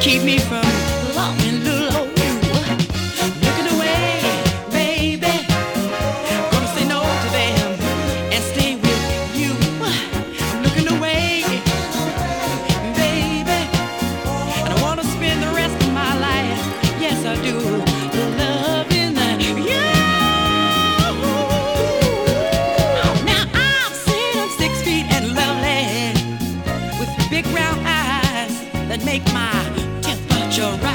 keep me from loving little old you. Looking away, baby. Gonna say no to them and stay with you. I'm looking away, baby. And I wanna spend the rest of my life, yes I do, loving you. Now I've seen them 6 feet and lovely, with big round eyes that make my temperature